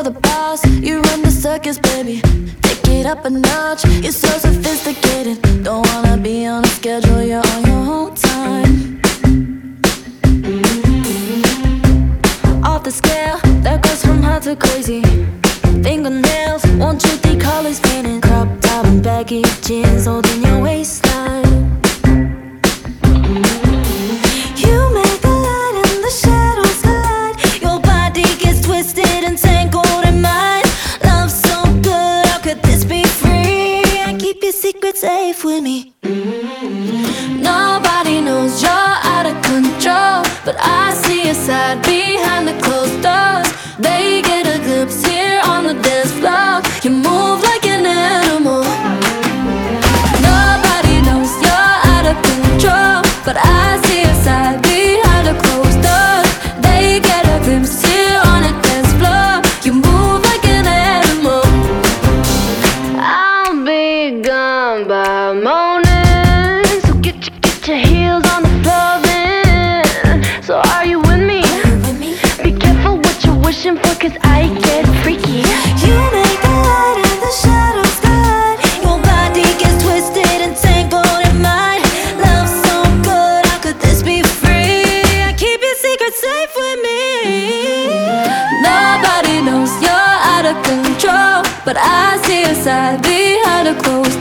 you're the boss, you run the circus, baby. Take it up a notch, you're so sophisticated. Don't wanna be on a schedule, you're on your own time. Off the scale, that goes from hot to crazy. Fingernails, want you three colors painted. Crop top and baggy jeans holding your waistline. You make the light and the shadows collide. Your body gets twisted and tangled in mine. Love so good, how could this be free? I keep your secret safe with me. Nobody knows you're out of control, but I see your side behind the closed doors. They get a glimpse here on the dance floor. You move like an animal. Nobody knows you're out of control, but I see your side behind the closed doors. They get a glimpse here on the dance floor. You move like an animal. I'll be gone by morning, so get your heels on the floor then. So are you with me? Be careful what you're wishing for, 'cause I get freaky. You make the light and the shadows collide. Your body gets twisted and tangled in mine. Love so good, how could this be free? I keep your secret safe with me. Nobody knows you're out of control, but I see your side behind a closed